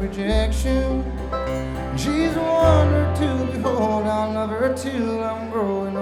rejection. She's a wonder to behold. I'll love her till I'm growing